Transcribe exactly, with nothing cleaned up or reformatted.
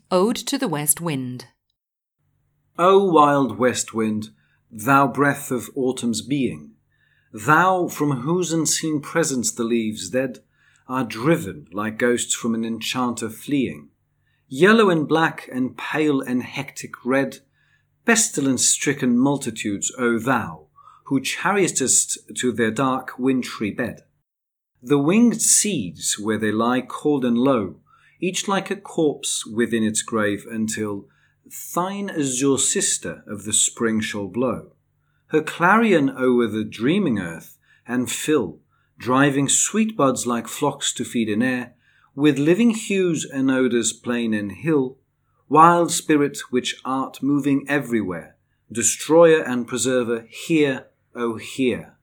Ode to the West Wind. O wild west wind, thou breath of autumn's being, thou from whose unseen presence the leaves dead are driven like ghosts from an enchanter fleeing, yellow and black and pale and hectic red, pestilence-stricken multitudes, O thou, who chariotest to their dark wintry bed. The winged seeds where they lie cold and low, each like a corpse within its grave, until thine azure sister of the spring shall blow her clarion o'er the dreaming earth, and fill, driving sweet buds like flocks to feed in air, with living hues and odours plain and hill, wild spirit which art moving everywhere, destroyer and preserver, hear, O hear.